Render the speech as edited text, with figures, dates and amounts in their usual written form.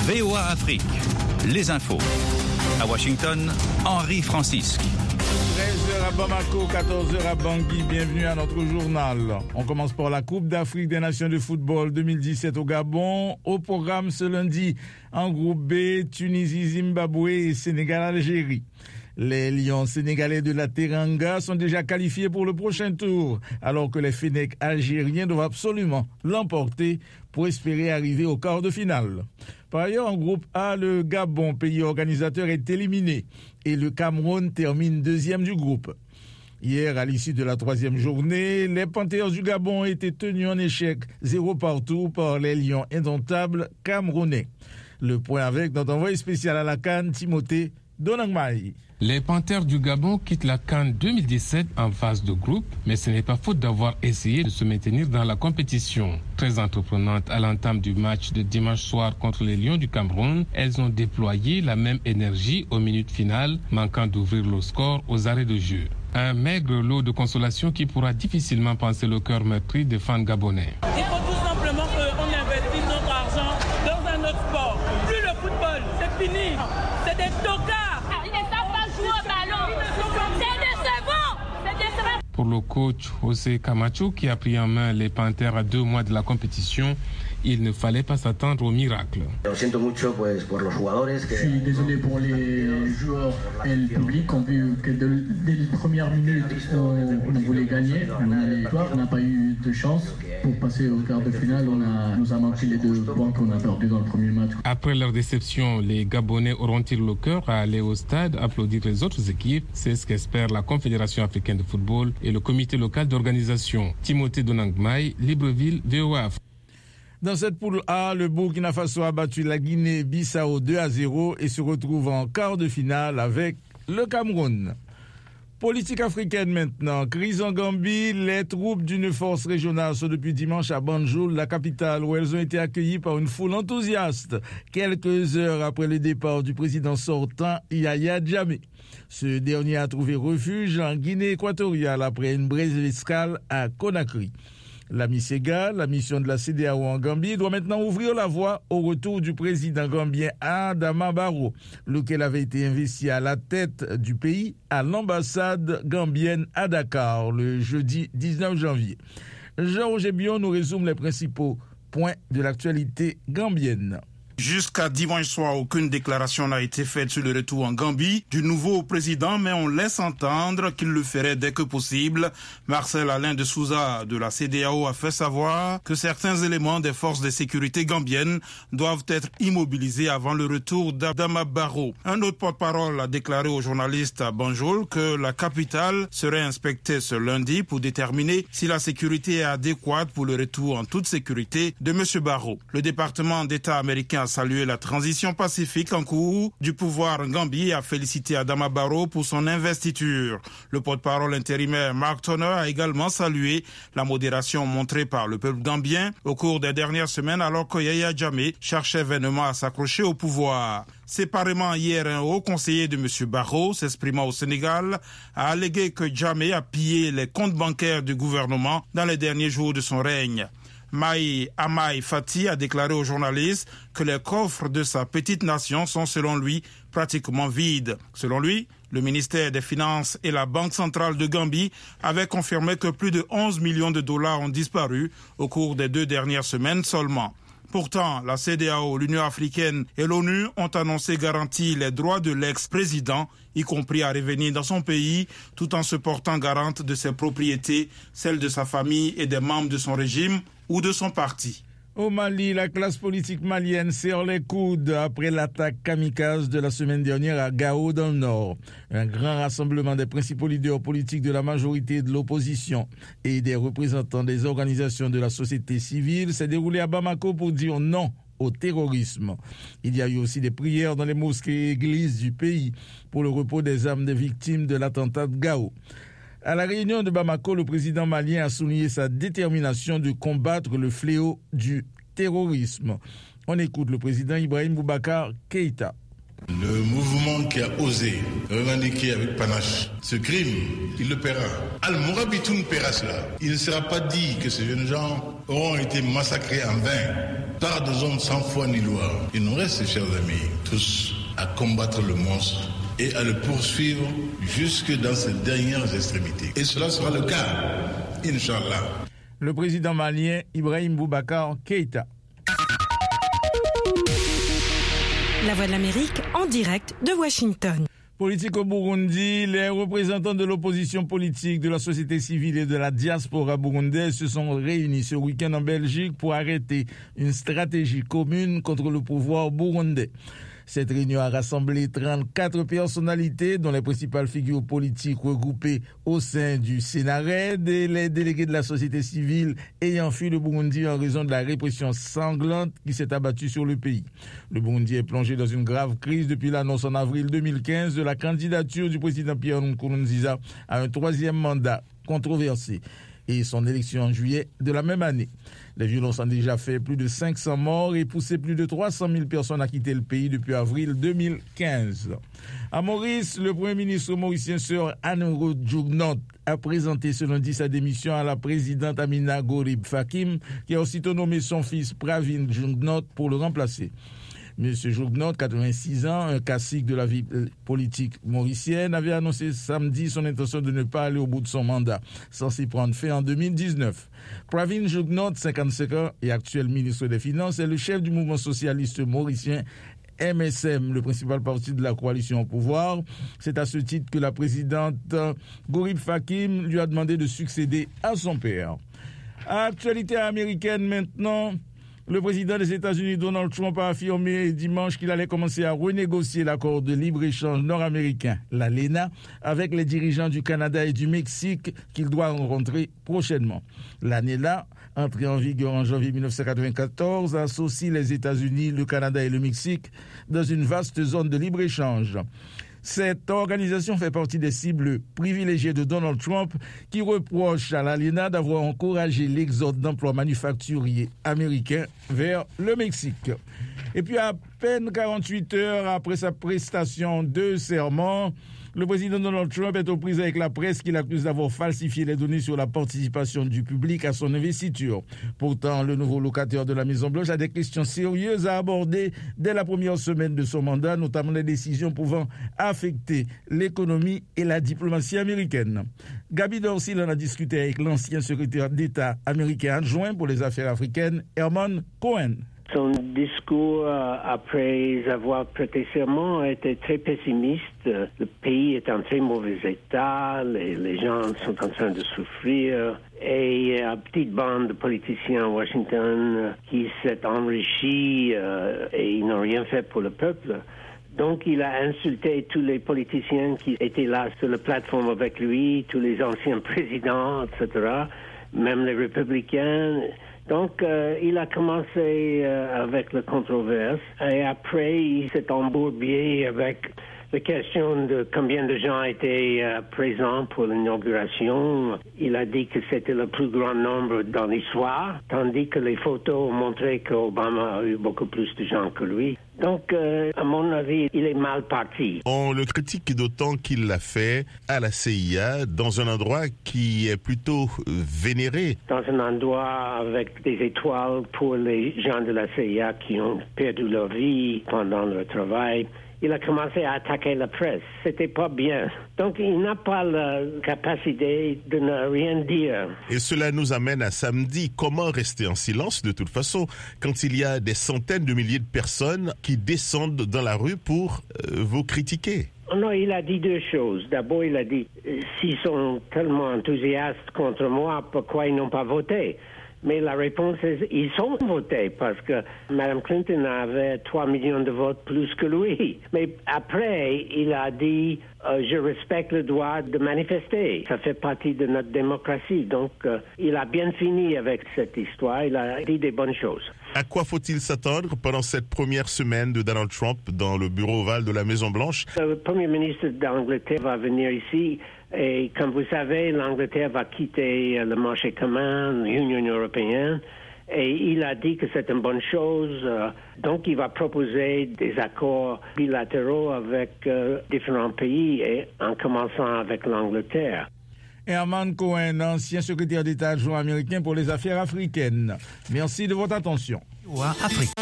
VOA Afrique, les infos. À Washington, Henri Francisque. 13h à Bamako, 14h à Bangui, bienvenue à notre journal. On commence par la Coupe d'Afrique des Nations de football 2017 au Gabon. Au programme ce lundi, en groupe B, Tunisie, Zimbabwe et Sénégal-Algérie. Les Lions sénégalais de la Teranga sont déjà qualifiés pour le prochain tour, alors que les Fennecs algériens doivent absolument l'emporter pour espérer arriver au quart de finale. Par ailleurs, en groupe A, le Gabon, pays organisateur, est éliminé et le Cameroun termine deuxième du groupe. Hier, à l'issue de la troisième journée, les Panthères du Gabon ont été tenus en échec 0 partout par les Lions indomptables camerounais. Le point avec notre envoyé spécial à la CAN, Timothée Donangmaï. Les Panthères du Gabon quittent la CAN 2017 en phase de groupe, mais ce n'est pas faute d'avoir essayé de se maintenir dans la compétition. Très entreprenantes à l'entame du match de dimanche soir contre les Lions du Cameroun, elles ont déployé la même énergie aux minutes finales, manquant d'ouvrir le score aux arrêts de jeu. Un maigre lot de consolation qui pourra difficilement panser le cœur meurtri des fans gabonais. Il faut tout simplement qu'on investisse notre argent dans un autre sport. Plus le football, c'est fini. C'est des tocards. Pour le coach José Camacho, qui a pris en main les Panthères à 2 mois de la compétition, il ne fallait pas s'attendre au miracle. Je suis désolé pour les joueurs et le public. On a vu que dès les premières minutes, on voulait gagner. On n'a pas eu de chance pour passer au quart de finale. Nous a manqué les 2 points qu'on a perdus dans le premier match. Après leur déception, les Gabonais auront-ils le cœur à aller au stade, applaudir les autres équipes? C'est ce qu'espère la Confédération africaine de football et le comité local d'organisation. Timothée Donangmaï, Libreville, VOA. Dans cette poule A, le Burkina Faso a battu la Guinée-Bissau 2-0 et se retrouve en quart de finale avec le Cameroun. Politique africaine maintenant. Crise en Gambie, les troupes d'une force régionale sont depuis dimanche à Banjul, la capitale, où elles ont été accueillies par une foule enthousiaste, quelques heures après le départ du président sortant, Yaya Jammeh. Ce dernier a trouvé refuge en Guinée équatoriale après une brève escale à Conakry. La MISEGA, la mission de la CEDEAO en Gambie, doit maintenant ouvrir la voie au retour du président gambien Adama Barrow, lequel avait été investi à la tête du pays à l'ambassade gambienne à Dakar le jeudi 19 janvier. Georges Bion nous résume les principaux points de l'actualité gambienne. Jusqu'à dimanche soir, aucune déclaration n'a été faite sur le retour en Gambie du nouveau président, mais on laisse entendre qu'il le ferait dès que possible. Marcel Alain de Souza de la CEDEAO a fait savoir que certains éléments des forces de sécurité gambiennes doivent être immobilisés avant le retour d'Adama Barrow. Un autre porte-parole a déclaré aux journalistes à Banjul que la capitale serait inspectée ce lundi pour déterminer si la sécurité est adéquate pour le retour en toute sécurité de M. Barrow. Le département d'État américain a salué la transition pacifique en cours du pouvoir en Gambie et a félicité Adama Barrow pour son investiture. Le porte-parole intérimaire Mark Turner a également salué la modération montrée par le peuple gambien au cours des dernières semaines alors que Yaya Jammeh cherchait vainement à s'accrocher au pouvoir. Séparément hier, un haut conseiller de M. Barrow, s'exprimant au Sénégal, a allégué que Jammeh a pillé les comptes bancaires du gouvernement dans les derniers jours de son règne. Maï Amaï Fati a déclaré aux journalistes que les coffres de sa petite nation sont selon lui pratiquement vides. Selon lui, le ministère des Finances et la Banque centrale de Gambie avaient confirmé que plus de 11 millions de dollars ont disparu au cours des 2 dernières semaines seulement. Pourtant, la CEDEAO, l'Union africaine et l'ONU ont annoncé garantir les droits de l'ex-président, y compris à revenir dans son pays, tout en se portant garante de ses propriétés, celles de sa famille et des membres de son régime ou de son parti. Au Mali, la classe politique malienne serre les coudes après l'attaque kamikaze de la semaine dernière à Gao dans le Nord. Un grand rassemblement des principaux leaders politiques de la majorité de l'opposition et des représentants des organisations de la société civile s'est déroulé à Bamako pour dire non au terrorisme. Il y a eu aussi des prières dans les mosquées et églises du pays pour le repos des âmes des victimes de l'attentat de Gao. À la réunion de Bamako, le président malien a souligné sa détermination de combattre le fléau du terrorisme. On écoute le président Ibrahim Boubacar Keïta. Le mouvement qui a osé revendiquer avec panache ce crime, il le paiera. Al-Mourabitoun paiera cela. Il ne sera pas dit que ces jeunes gens auront été massacrés en vain par des hommes sans foi ni loi. Il nous reste, chers amis, tous à combattre le monstre et à le poursuivre jusque dans ses dernières extrémités. Et cela sera le cas, Inch'Allah. Le président malien Ibrahim Boubacar Keïta. La Voix de l'Amérique en direct de Washington. Politique au Burundi, les représentants de l'opposition politique, de la société civile et de la diaspora burundaise se sont réunis ce week-end en Belgique pour arrêter une stratégie commune contre le pouvoir burundais. Cette réunion a rassemblé 34 personnalités, dont les principales figures politiques regroupées au sein du Sénarède et les délégués de la société civile ayant fui le Burundi en raison de la répression sanglante qui s'est abattue sur le pays. Le Burundi est plongé dans une grave crise depuis l'annonce en avril 2015 de la candidature du président Pierre Nkurunziza à un troisième mandat controversé et son élection en juillet de la même année. Les violences ont déjà fait plus de 500 morts et poussé plus de 300 000 personnes à quitter le pays depuis avril 2015. À Maurice, le Premier ministre mauricien Sir Anoro Djougnout a présenté ce lundi sa démission à la présidente Amina Gorib Fakim, qui a aussitôt nommé son fils Pravin Djougnout pour le remplacer. M. Djougnout, 86 ans, un classique de la vie politique mauricienne, avait annoncé samedi son intention de ne pas aller au bout de son mandat, censé prendre fin en 2019. Pravin Djougnout, 55 ans et actuel ministre des Finances, est le chef du mouvement socialiste mauricien MSM, le principal parti de la coalition au pouvoir. C'est à ce titre que la présidente Gorib Fakim lui a demandé de succéder à son père. Actualité américaine maintenant. Le président des États-Unis, Donald Trump, a affirmé dimanche qu'il allait commencer à renégocier l'accord de libre-échange nord-américain, l'ALENA, avec les dirigeants du Canada et du Mexique qu'il doit rencontrer prochainement. L'ALENA, entrée en vigueur en janvier 1994, associe les États-Unis, le Canada et le Mexique dans une vaste zone de libre-échange. Cette organisation fait partie des cibles privilégiées de Donald Trump qui reproche à l'ALENA d'avoir encouragé l'exode d'emplois manufacturiers américains vers le Mexique. Et puis à peine 48 heures après sa prestation de serment, le président Donald Trump est aux prises avec la presse qui l'accuse d'avoir falsifié les données sur la participation du public à son investiture. Pourtant, le nouveau locataire de la Maison-Blanche a des questions sérieuses à aborder dès la première semaine de son mandat, notamment les décisions pouvant affecter l'économie et la diplomatie américaine. Gaby Dorsey en a discuté avec l'ancien secrétaire d'État américain adjoint pour les affaires africaines, Herman Cohen. Son discours après avoir prêté serment était très pessimiste. Le pays est en très mauvais état, les gens sont en train de souffrir. Et une petite bande de politiciens à Washington qui s'est enrichie et ils n'ont rien fait pour le peuple. Donc il a insulté tous les politiciens qui étaient là sur la plateforme avec lui, tous les anciens présidents, etc., même les républicains. Donc, il a commencé avec la controverse et après, il s'est embourbé avec la question de combien de gens étaient présents pour l'inauguration. Il a dit que c'était le plus grand nombre dans l'histoire, tandis que les photos ont montré qu'Obama a eu beaucoup plus de gens que lui. Donc, à mon avis, il est mal parti. On le critique d'autant qu'il l'a fait à la CIA, dans un endroit qui est plutôt vénéré. Dans un endroit avec des étoiles pour les gens de la CIA qui ont perdu leur vie pendant leur travail. Il a commencé à attaquer la presse. C'était pas bien. Donc, il n'a pas la capacité de ne rien dire. Et cela nous amène à samedi. Comment rester en silence de toute façon quand il y a des centaines de milliers de personnes qui descendent dans la rue pour vous critiquer? Non, il a dit deux choses. D'abord, il a dit, s'ils sont tellement enthousiastes contre moi, pourquoi ils n'ont pas voté? Mais la réponse est, ils sont votés parce que Mme Clinton avait 3 millions de votes plus que lui. Mais après, il a dit, je respecte le droit de manifester. Ça fait partie de notre démocratie. Donc, il a bien fini avec cette histoire. Il a dit des bonnes choses. À quoi faut-il s'attendre pendant cette première semaine de Donald Trump dans le bureau ovale de la Maison-Blanche? Le Premier ministre d'Angleterre va venir ici. Et comme vous savez, l'Angleterre va quitter le marché commun, l'Union européenne, Et il a dit que c'est une bonne chose. Donc, il va proposer des accords bilatéraux avec différents pays, et en commençant avec l'Angleterre. Herman Cohen, ancien secrétaire d'État adjoint américain pour les affaires africaines. Merci de votre attention. Afrique.